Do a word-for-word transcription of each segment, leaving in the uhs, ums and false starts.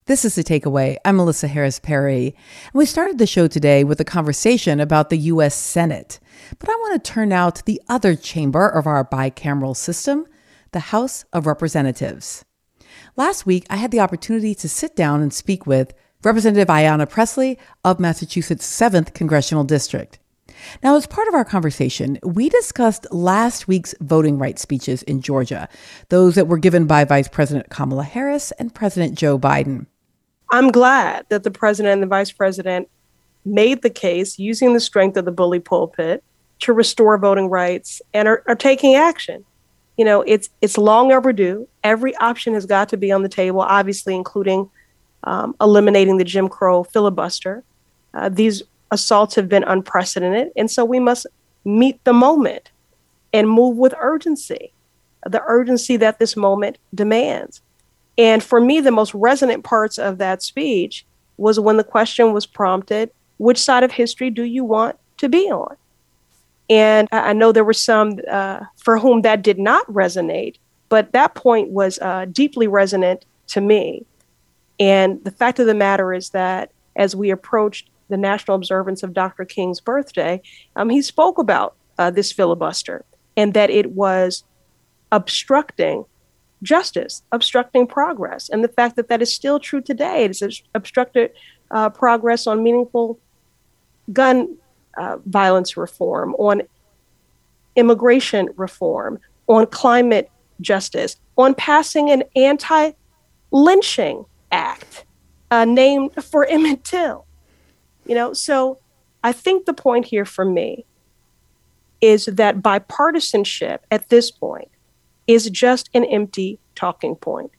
This is The Takeaway. I'm Melissa Harris Perry. And we started the show today with a conversation about the U S Senate. But I want to turn now to the other chamber of our bicameral system, the House of Representatives. Last week, I had the opportunity to sit down and speak with Representative Ayanna Pressley of Massachusetts' seventh Congressional District. Now, as part of our conversation, we discussed last week's voting rights speeches in Georgia, those that were given by Vice President Kamala Harris and President Joe Biden. I'm glad that the president and the vice president made the case using the strength of the bully pulpit to restore voting rights and are, are taking action. You know, it's it's long overdue. Every option has got to be on the table, obviously, including um, eliminating the Jim Crow filibuster. Uh, these assaults have been unprecedented, and so we must meet the moment and move with urgency, the urgency that this moment demands. And for me, the most resonant parts of that speech was when the question was prompted, which side of history do you want to be on? And I know there were some uh, for whom that did not resonate, but that point was uh, deeply resonant to me. And the fact of the matter is that as we approached the national observance of Doctor King's birthday, um, he spoke about uh, this filibuster and that it was obstructing justice, obstructing progress. And the fact that that is still true today, it has obstructed uh, progress on meaningful gun uh, violence reform, on immigration reform, on climate justice, on passing an anti-lynching act uh, named for Emmett Till. You know, so I think the point here for me is that bipartisanship at this point is just an empty talking point.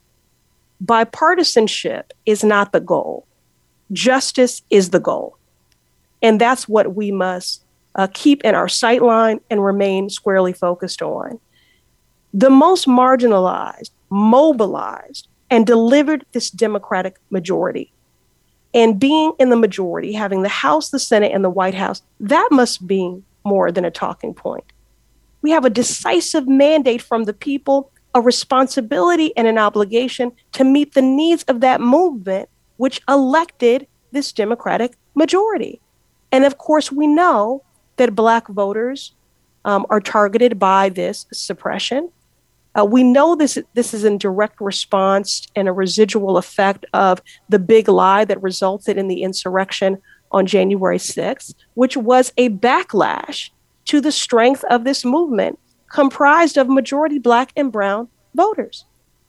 Bipartisanship is not the goal. Justice is the goal. And that's what we must uh, keep in our sightline and remain squarely focused on. The most marginalized, mobilized, and delivered this Democratic majority. And being in the majority, having the House, the Senate, and the White House, that must be more than a talking point. We have a decisive mandate from the people, a responsibility and an obligation to meet the needs of that movement, which elected this Democratic majority. And of course, we know that Black voters um, are targeted by this suppression. Uh, we know this, this is in direct response and a residual effect of the big lie that resulted in the insurrection on January sixth, which was a backlash to the strength of this movement comprised of majority Black and brown voters.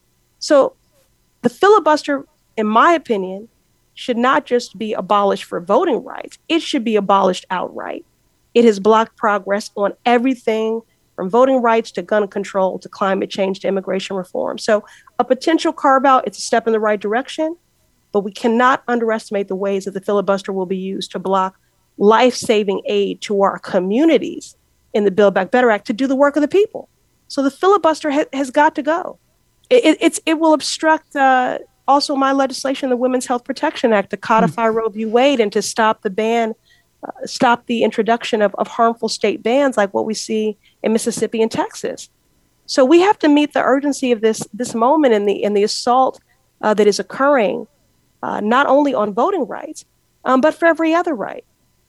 So the filibuster, in my opinion, should not just be abolished for voting rights. It should be abolished outright. It has blocked progress on everything from voting rights to gun control to climate change to immigration reform. So a potential carve out, it's a step in the right direction, but we cannot underestimate the ways that the filibuster will be used to block life-saving aid to our communities in the Build Back Better Act to do the work of the people. So the filibuster ha- has got to go. It, it, it's, it will obstruct uh, also my legislation, the Women's Health Protection Act, to codify mm. Roe v. Wade and to stop the ban Uh, stop the introduction of, of harmful state bans like what we see in Mississippi and Texas. So we have to meet the urgency of this this moment and the and the assault uh, that is occurring, uh, not only on voting rights, um, but for every other right.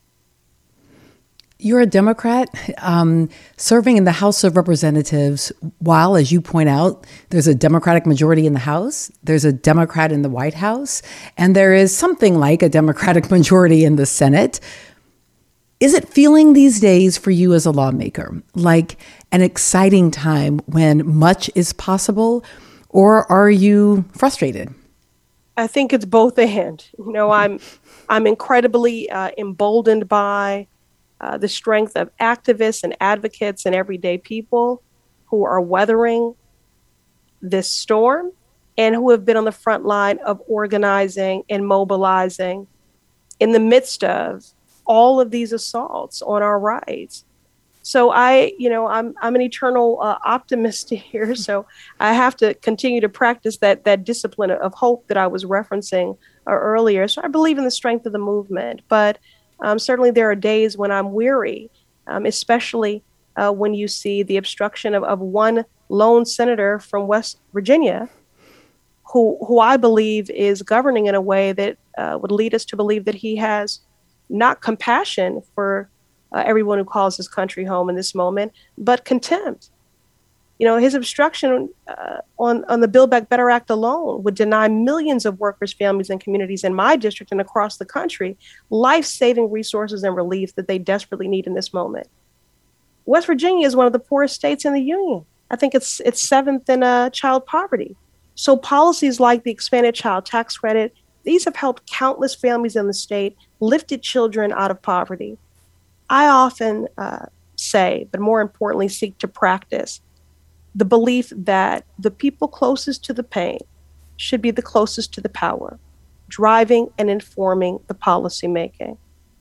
You're a Democrat um, serving in the House of Representatives while, as you point out, there's a Democratic majority in the House, there's a Democrat in the White House, and there is something like a Democratic majority in the Senate. Is it feeling these days for you as a lawmaker like an exciting time when much is possible, or are you frustrated? I think it's both and. You know, I'm I'm incredibly uh, emboldened by uh, the strength of activists and advocates and everyday people who are weathering this storm and who have been on the front line of organizing and mobilizing in the midst of all of these assaults on our rights. So I, you know, I'm I'm an eternal uh, optimist here. So I have to continue to practice that that discipline of hope that I was referencing uh, earlier. So I believe in the strength of the movement, but um, certainly there are days when I'm weary, um, especially uh, when you see the obstruction of, of one lone senator from West Virginia who who I believe is governing in a way that uh, would lead us to believe that he has not compassion for uh, everyone who calls his country home in this moment, but contempt. You know, his obstruction uh, on, on the Build Back Better Act alone would deny millions of workers, families, and communities in my district and across the country life-saving resources and relief that they desperately need in this moment. West Virginia is one of the poorest states in the union. I think it's it's seventh in uh, child poverty. So policies like the expanded child tax credit, these have helped countless families in the state, lifted children out of poverty. I often uh, say, but more importantly, seek to practice the belief that the people closest to the pain should be the closest to the power, driving and informing the policy making.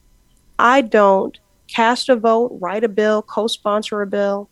I don't cast a vote, write a bill, co-sponsor a bill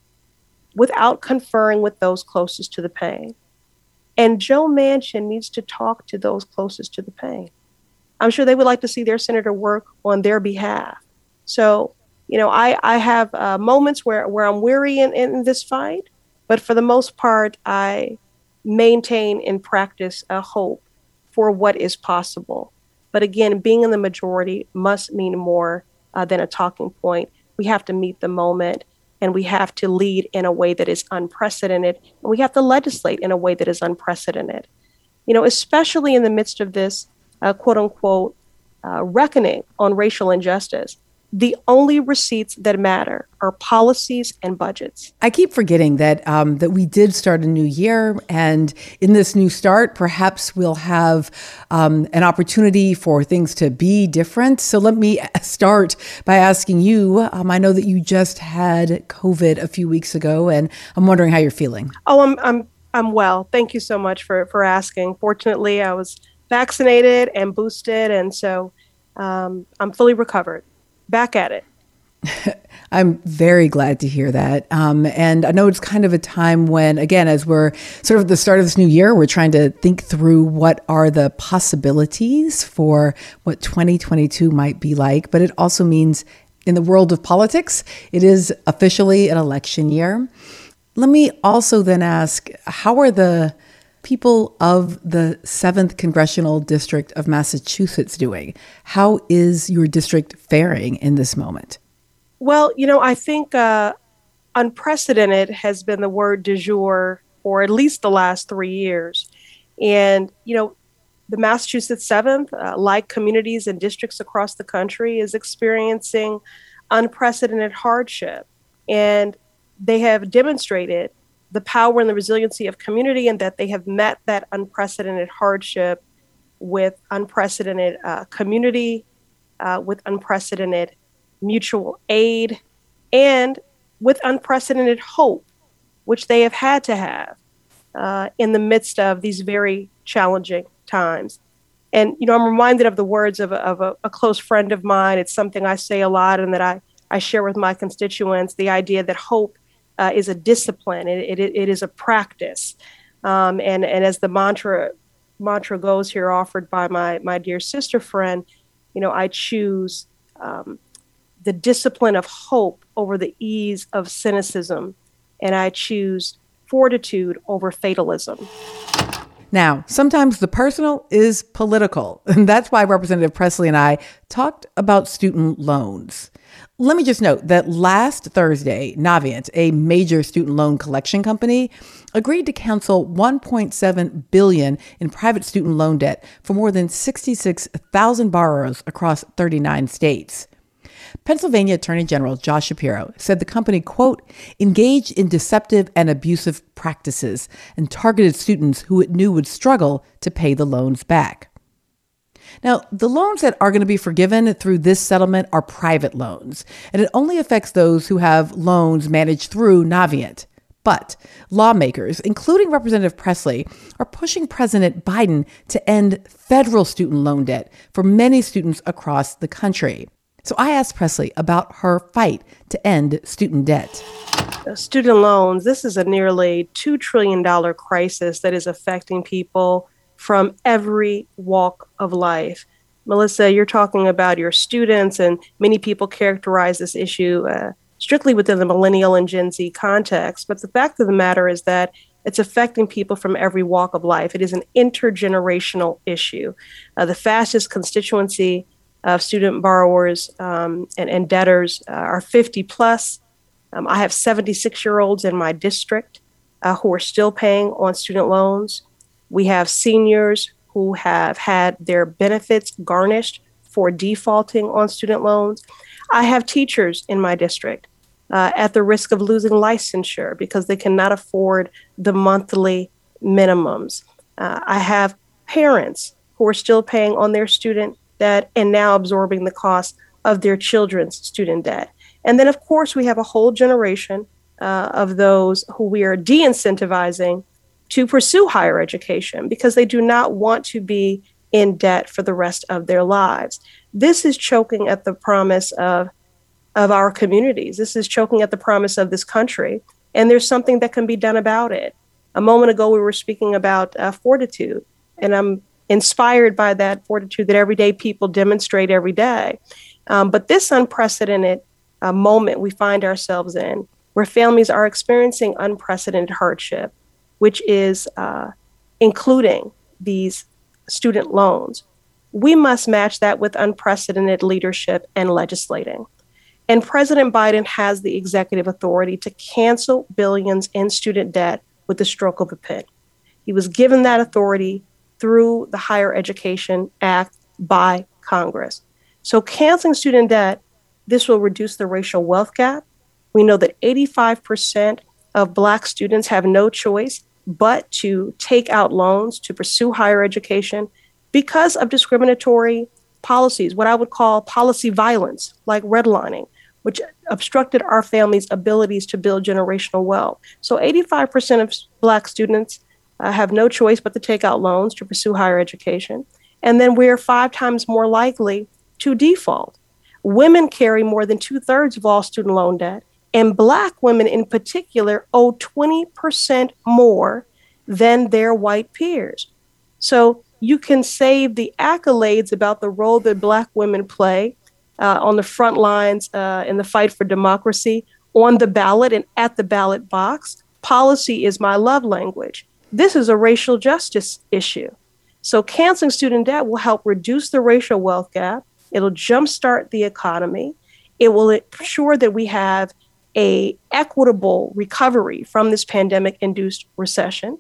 without conferring with those closest to the pain. And Joe Manchin needs to talk to those closest to the pain. I'm sure they would like to see their senator work on their behalf. So, you know, I, I have uh, moments where, where I'm weary in, in this fight, but for the most part, I maintain in practice a hope for what is possible. But again, being in the majority must mean more uh, than a talking point. We have to meet the moment, and we have to lead in a way that is unprecedented, and we have to legislate in a way that is unprecedented. You know, especially in the midst of this uh, quote unquote uh, reckoning on racial injustice. The only receipts that matter are policies and budgets. I keep forgetting that um, that we did start a new year, and in this new start, perhaps we'll have um, an opportunity for things to be different. So let me start by asking you. Um, I know that you just had COVID a few weeks ago, and I'm wondering how you're feeling. Oh, I'm I'm I'm well. Thank you so much for for asking. Fortunately, I was vaccinated and boosted, and so um, I'm fully recovered. Back at it. I'm very glad to hear that. Um, and I know it's kind of a time when, again, as we're sort of at the start of this new year, we're trying to think through what are the possibilities for what twenty twenty-two might be like. But it also means in the world of politics, it is officially an election year. Let me also then ask, how are the people of the seventh Congressional District of Massachusetts doing? How is your district faring in this moment? Well, you know, I think uh, unprecedented has been the word du jour for at least the last three years. And, you know, the Massachusetts seventh, uh, like communities and districts across the country, is experiencing unprecedented hardship. And they have demonstrated the power and the resiliency of community, and that they have met that unprecedented hardship with unprecedented uh, community, uh, with unprecedented mutual aid, and with unprecedented hope, which they have had to have uh, in the midst of these very challenging times. And, you know, I'm reminded of the words of, a, of a, a close friend of mine. It's something I say a lot and that I, I share with my constituents, the idea that hope Uh, is a discipline. It, it, it is a practice. Um, and, and as the mantra mantra goes here, offered by my, my dear sister friend, you know, I choose um, the discipline of hope over the ease of cynicism. And I choose fortitude over fatalism. Now, sometimes the personal is political. And that's why Representative Pressley and I talked about student loans. Let me just note that last Thursday, Navient, a major student loan collection company, agreed to cancel one point seven billion dollars in private student loan debt for more than sixty-six thousand borrowers across thirty-nine states. Pennsylvania Attorney General Josh Shapiro said the company, quote, engaged in deceptive and abusive practices and targeted students who it knew would struggle to pay the loans back. Now, the loans that are going to be forgiven through this settlement are private loans, and it only affects those who have loans managed through Navient. But lawmakers, including Representative Pressley, are pushing President Biden to end federal student loan debt for many students across the country. So I asked Pressley about her fight to end student debt. Student loans, this is a nearly two trillion dollars crisis that is affecting people from every walk of life. Melissa, you're talking about your students, and many people characterize this issue uh, strictly within the millennial and Gen Z context. But the fact of the matter is that It's affecting people from every walk of life. It is an intergenerational issue. Uh, the fastest constituency of student borrowers um, and, and debtors uh, are fifty plus. Um, I have seventy-six year olds in my district uh, who are still paying on student loans. We have seniors who have had their benefits garnished for defaulting on student loans. I have teachers in my district uh, at the risk of losing licensure because they cannot afford the monthly minimums. Uh, I have parents who are still paying on their student debt and now absorbing the cost of their children's student debt. And then, of course, we have a whole generation uh, of those who we are de-incentivizing to pursue higher education because they do not want to be in debt for the rest of their lives. This is choking at the promise of, of our communities. This is choking at the promise of this country. And there's something that can be done about it. A moment ago, we were speaking about uh, fortitude, and I'm inspired by that fortitude that everyday people demonstrate every day. Um, but this unprecedented uh, moment we find ourselves in, where families are experiencing unprecedented hardship, which is uh, including these student loans, we must match that with unprecedented leadership and legislating. And President Biden has the executive authority to cancel billions in student debt with the stroke of a pen. He was given that authority through the Higher Education Act by Congress. So canceling student debt, this will reduce the racial wealth gap. We know that eighty-five percent of Black students have no choice but to take out loans to pursue higher education because of discriminatory policies, what I would call policy violence, like redlining, which obstructed our families' abilities to build generational wealth. So eighty-five percent of Black students uh, have no choice but to take out loans to pursue higher education. And then we're five times more likely to default. Women carry more than two thirds of all student loan debt, and Black women in particular owe twenty percent more than their white peers. So you can save the accolades about the role that Black women play uh, on the front lines uh, in the fight for democracy, on the ballot and at the ballot box. Policy is my love language. This is a racial justice issue. So canceling student debt will help reduce the racial wealth gap. It'll jumpstart the economy. It will ensure that we have a equitable recovery from this pandemic-induced recession.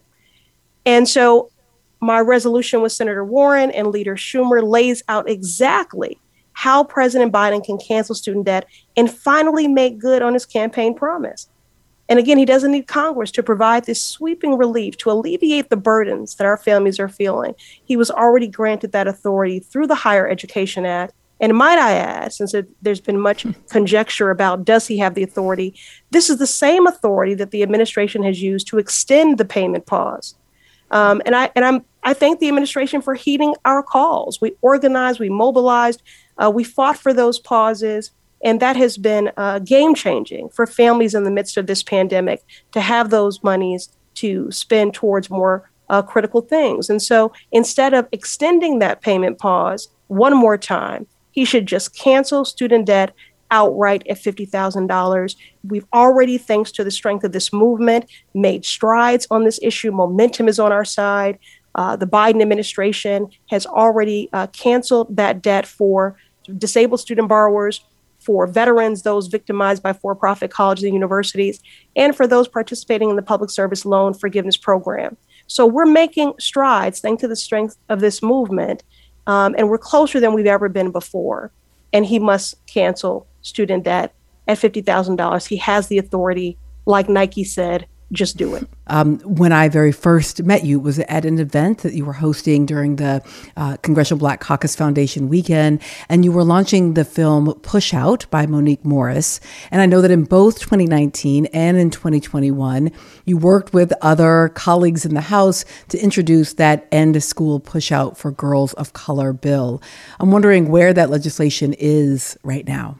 And so my resolution with Senator Warren and Leader Schumer lays out exactly how President Biden can cancel student debt and finally make good on his campaign promise. And again, he doesn't need Congress to provide this sweeping relief to alleviate the burdens that our families are feeling. He was already granted that authority through the Higher Education Act. And might I add, since it, there's been much conjecture about does he have the authority, this is the same authority that the administration has used to extend the payment pause. Um, and I and I'm I thank the administration for heeding our calls. We organized, we mobilized, uh, we fought for those pauses, and that has been uh, game changing for families in the midst of this pandemic to have those monies to spend towards more uh, critical things. And so instead of extending that payment pause one more time, he should just cancel student debt outright at fifty thousand dollars. We've already, thanks to the strength of this movement, made strides on this issue. Momentum is on our side. Uh, the Biden administration has already uh, canceled that debt for disabled student borrowers, for veterans, those victimized by for-profit colleges and universities, and for those participating in the Public Service Loan Forgiveness Program. So we're making strides thanks to the strength of this movement, um, and we're closer than we've ever been before. And he must cancel student debt at fifty thousand dollars. He has the authority. Like Nike said, just do it. Um, when I very first met you, was at an event that you were hosting during the uh, Congressional Black Caucus Foundation weekend, and you were launching the film Push Out by Monique Morris. And I know that in both twenty nineteen and in twenty twenty-one, you worked with other colleagues in the House to introduce that End School Push Out for Girls of Color bill. I'm wondering where that legislation is right now.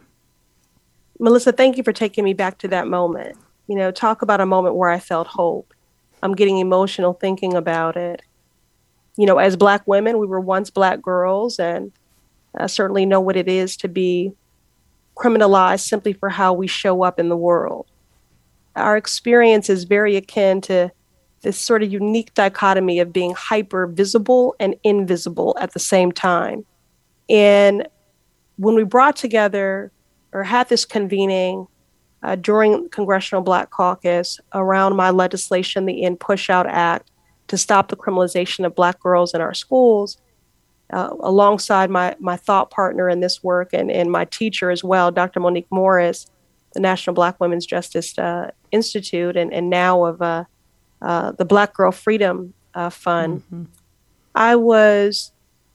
Melissa, thank you for taking me back to that moment. You know, talk about a moment where I felt hope. I'm getting emotional thinking about it. You know, as Black women, we were once Black girls, and I certainly know what it is to be criminalized simply for how we show up in the world. Our experience is very akin to this sort of unique dichotomy of being hyper visible and invisible at the same time. And when we brought together or had this convening uh, during Congressional Black Caucus around my legislation, the End Push Out Act, to stop the criminalization of Black girls in our schools, uh, alongside my, my thought partner in this work and, and my teacher as well, Doctor Monique Morris, the National Black Women's Justice uh, Institute, and, and now of uh, uh, the Black Girl Freedom uh, Fund. Mm-hmm. I was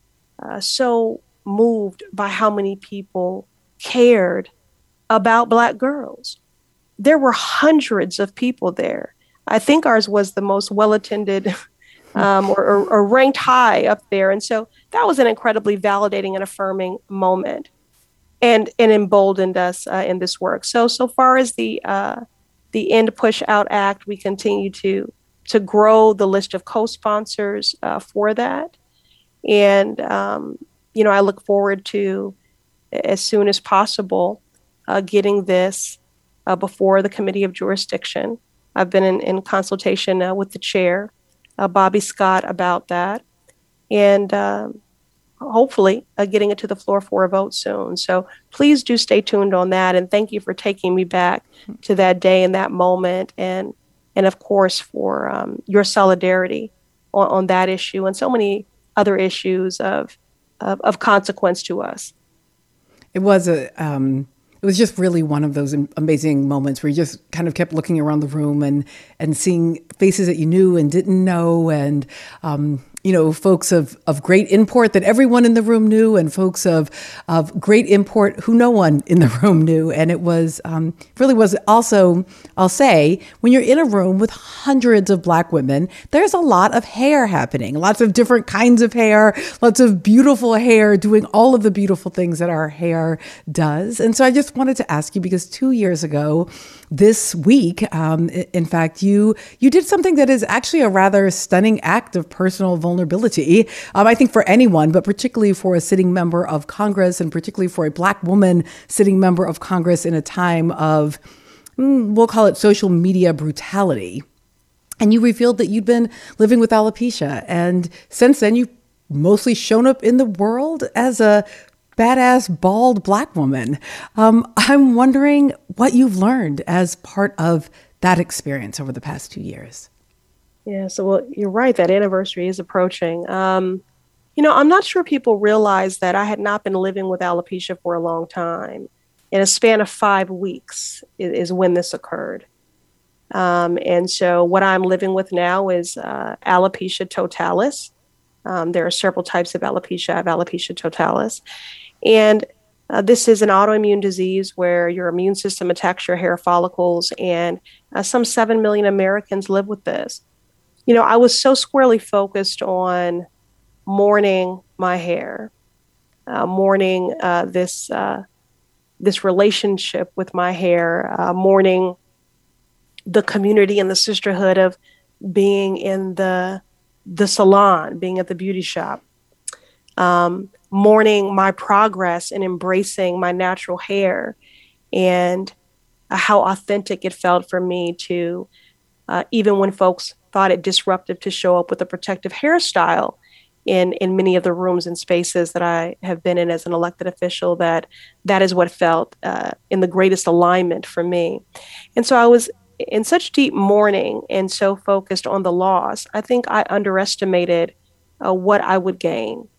uh, so moved by how many people cared about Black girls. There were hundreds of people there. I think ours was the most well-attended um, or, or, or ranked high up there. And so that was an incredibly validating and affirming moment, and, and emboldened us uh, in this work. So, so far as the uh, the End Push Out Act, we continue to, to grow the list of co-sponsors uh, for that. And, um, you know, I look forward to, as soon as possible, uh, getting this uh, before the Committee of Jurisdiction. I've been in, in consultation uh, with the chair, uh, Bobby Scott, about that. And um, hopefully uh, getting it to the floor for a vote soon. So please do stay tuned on that. And thank you for taking me back to that day and that moment. And, and of course, for um, your solidarity on, on that issue and so many other issues of, of, of consequence to us. It was a... Um... It was just really one of those amazing moments where you just kind of kept looking around the room and, and seeing faces that you knew and didn't know, and, um, you know, folks of, of great import that everyone in the room knew, and folks of, of great import who no one in the room knew. And it was, um, really was also, I'll say, when you're in a room with hundreds of Black women, there's a lot of hair happening, lots of different kinds of hair, lots of beautiful hair doing all of the beautiful things that our hair does. And so I just wanted to ask you, because two years ago this week, um, in fact, you you did something that is actually a rather stunning act of personal vulnerability, um, I think for anyone, but particularly for a sitting member of Congress, and particularly for a Black woman sitting member of Congress in a time of, mm, we'll call it social media brutality. And you revealed that you'd been living with alopecia. And since then, you've mostly shown up in the world as a badass, bald Black woman. Um, I'm wondering what you've learned as part of that experience over the past two years. Yeah, so well, you're right. That anniversary is approaching. Um, you know, I'm not sure people realize that I had not been living with alopecia for a long time. In a span of five weeks is, is when this occurred. Um, and so what I'm living with now is uh, alopecia totalis. Um, there are several types of alopecia. I have alopecia totalis. And uh, this is an autoimmune disease where your immune system attacks your hair follicles, and uh, some seven million Americans live with this. You know, I was so squarely focused on mourning my hair, uh, mourning uh, this uh, this relationship with my hair, uh, mourning the community and the sisterhood of being in the the salon, being at the beauty shop. Um, mourning my progress and embracing my natural hair, and uh, how authentic it felt for me to, uh, even when folks thought it disruptive to show up with a protective hairstyle in, in many of the rooms and spaces that I have been in as an elected official, that that is what felt uh, in the greatest alignment for me. And so I was in such deep mourning and so focused on the loss. I think I underestimated uh, what I would gain.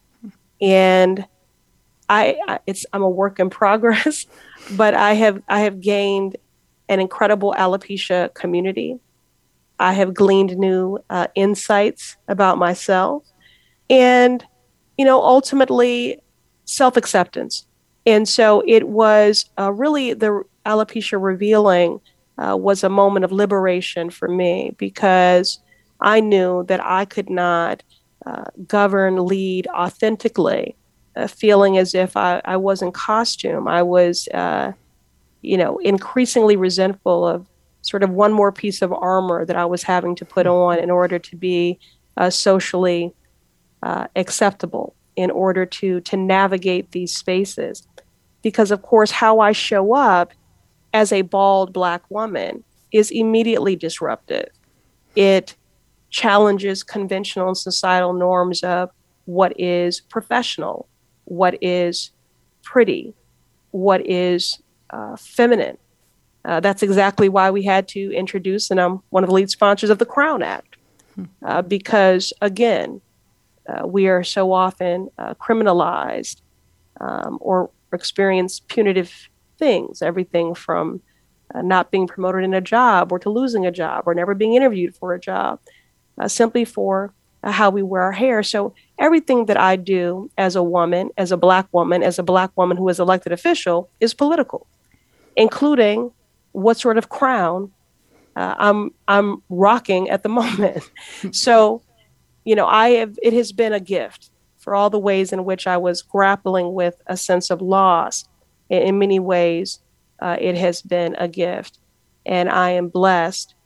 And I, I it's I'm a work in progress, but I have I have gained an incredible alopecia community. I have gleaned new uh, insights about myself, and you know, ultimately self-acceptance. And so it was uh, really the alopecia revealing uh, was a moment of liberation for me, because I knew that I could not Uh, govern, lead authentically, uh, feeling as if I, I was in costume. I was, uh, you know, increasingly resentful of sort of one more piece of armor that I was having to put on in order to be uh, socially uh, acceptable, in order to to navigate these spaces. Because, of course, how I show up as a bald Black woman is immediately disruptive. It challenges conventional and societal norms of what is professional, what is pretty, what is uh, feminine. Uh, that's exactly why we had to introduce, and I'm one of the lead sponsors of the Crown Act, uh, because, again, uh, we are so often uh, criminalized um, or experience punitive things, everything from uh, not being promoted in a job or to losing a job or never being interviewed for a job, uh, simply for uh, how we wear our hair. So everything that I do as a woman, as a Black woman, as a Black woman who is elected official is political, including what sort of crown uh, I'm I'm rocking at the moment. So, you know, I have it has been a gift for all the ways in which I was grappling with a sense of loss. In, in many ways, uh, it has been a gift, and I am blessed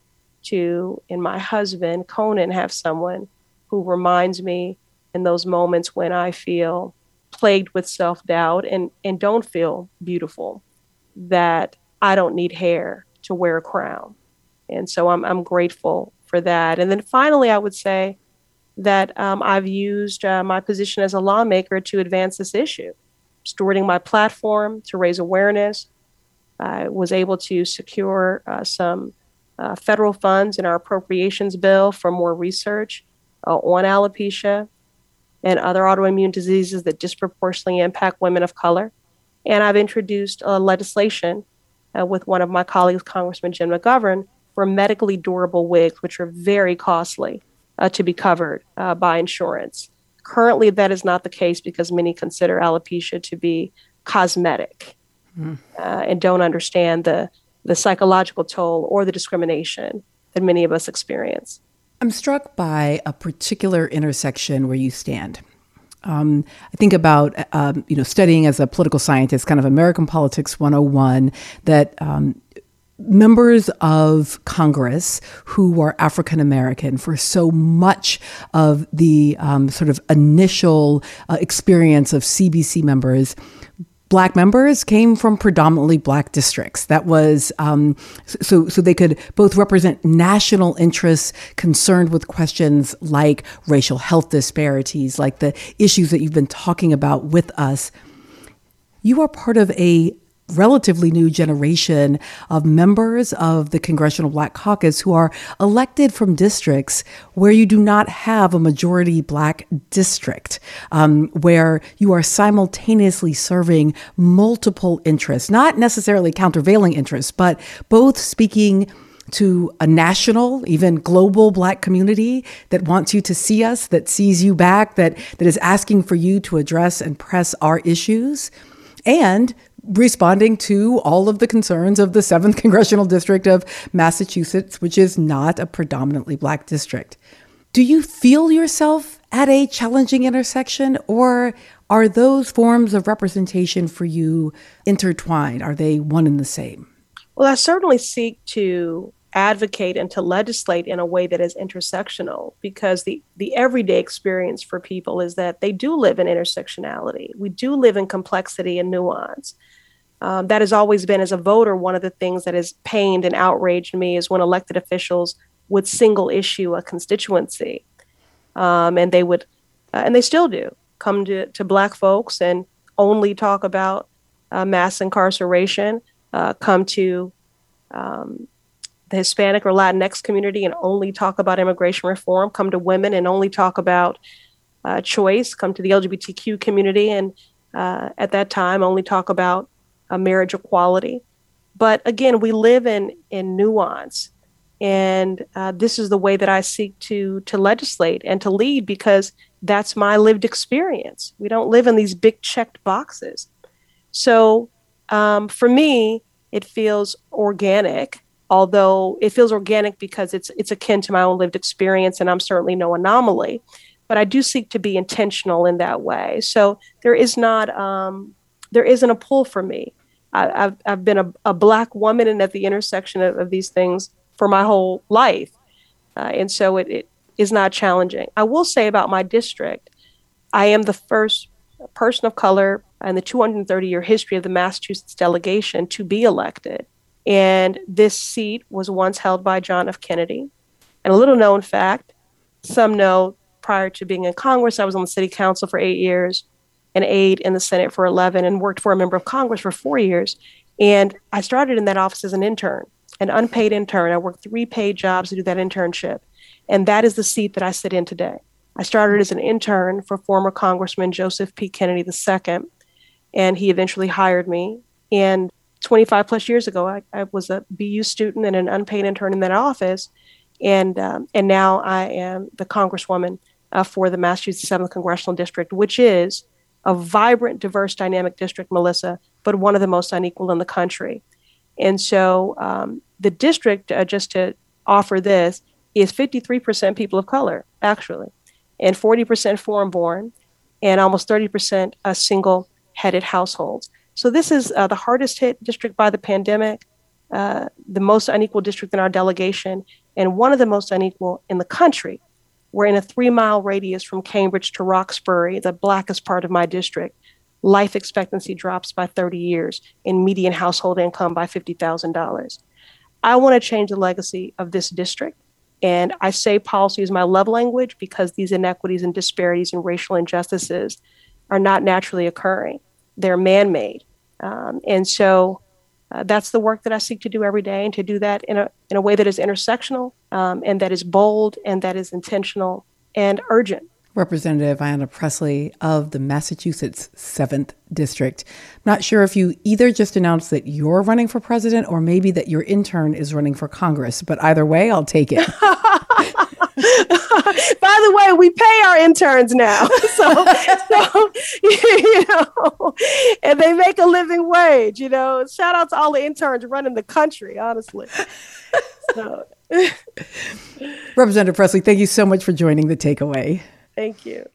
to, in my husband Conan, have someone who reminds me in those moments when I feel plagued with self-doubt and and don't feel beautiful, that I don't need hair to wear a crown. And so I'm I'm grateful for that. And then finally, I would say that um, I've used uh, my position as a lawmaker to advance this issue, stewarding my platform to raise awareness. I was able to secure uh, some uh, federal funds in our appropriations bill for more research uh, on alopecia and other autoimmune diseases that disproportionately impact women of color. And I've introduced uh, legislation uh, with one of my colleagues, Congressman Jim McGovern, for medically durable wigs, which are very costly uh, to be covered uh, by insurance. Currently, that is not the case because many consider alopecia to be cosmetic mm. uh, and don't understand the, the psychological toll or the discrimination that many of us experience. I'm struck by a particular intersection where you stand. Um, I think about, um, you know, studying as a political scientist, kind of American Politics one oh one, that um, members of Congress who are African American, for so much of the um, sort of initial uh, experience of C B C members, Black members came from predominantly Black districts. That was um, so so they could both represent national interests concerned with questions like racial health disparities, like the issues that you've been talking about with us. You are part of a relatively new generation of members of the Congressional Black Caucus who are elected from districts where you do not have a majority Black district, um, where you are simultaneously serving multiple interests, not necessarily countervailing interests, but both speaking to a national, even global Black community that wants you to see us, that sees you back, that that is asking for you to address and press our issues, and responding to all of the concerns of the seventh Congressional District of Massachusetts, which is not a predominantly Black district. Do you feel yourself at a challenging intersection, or are those forms of representation for you intertwined? Are they one and the same? Well, I certainly seek to advocate and to legislate in a way that is intersectional, because the, the everyday experience for people is that they do live in intersectionality. We do live in complexity and nuance. Um, that has always been, as a voter, one of the things that has pained and outraged me is when elected officials would single issue a constituency. Um, and they would, uh, and they still do, come to, to Black folks and only talk about uh, mass incarceration, uh, come to um, the Hispanic or Latinx community and only talk about immigration reform, come to women and only talk about uh, choice, come to the L G B T Q community and uh, at that time only talk about uh, marriage equality. But again, we live in in nuance. And uh, this is the way that I seek to to legislate and to lead, because that's my lived experience. We don't live in these big checked boxes. So um, for me, it feels organic, although it feels organic because it's it's akin to my own lived experience, and I'm certainly no anomaly. But I do seek to be intentional in that way. So there is not um, there isn't a pull for me. I, I've I've been a, a Black woman and at the intersection of, of these things for my whole life. Uh, and so it, it is not challenging. I will say about my district, I am the first person of color in the two hundred thirty year history of the Massachusetts delegation to be elected. And this seat was once held by John F. Kennedy. And a little known fact, some know, prior to being in Congress, I was on the city council for eight years, an aide in the Senate for eleven, and worked for a member of Congress for four years. And I started in that office as an intern, an unpaid intern. I worked three paid jobs to do that internship. And that is the seat that I sit in today. I started as an intern for former Congressman Joseph P. Kennedy the second, and he eventually hired me. And twenty-five plus years ago, I, I was a B U student and an unpaid intern in that office. And um, and now I am the Congresswoman uh, for the Massachusetts seventh Congressional District, which is a vibrant, diverse, dynamic district, Melissa, but one of the most unequal in the country. And so um, the district, uh, just to offer this, is fifty-three percent people of color, actually, and forty percent foreign-born, and almost thirty percent uh, single-headed households. So this is uh, the hardest hit district by the pandemic, uh, the most unequal district in our delegation, and one of the most unequal in the country. We're in a three-mile radius from Cambridge to Roxbury, the blackest part of my district. Life expectancy drops by thirty years, and median household income by fifty thousand dollars. I want to change the legacy of this district. And I say policy is my love language because these inequities and disparities and racial injustices are not naturally occurring. They're man-made. Um, and so uh, that's the work that I seek to do every day, and to do that in a in a way that is intersectional um, and that is bold and that is intentional and urgent. Representative Ayanna Pressley of the Massachusetts seventh District. I'm not sure if you either just announced that you're running for president or maybe that your intern is running for Congress, but either way, I'll take it. By the way, we pay our interns now, so, so you know, and they make a living wage. You know, shout out to all the interns running the country, honestly. So. Representative Pressley, thank you so much for joining The Takeaway. Thank you.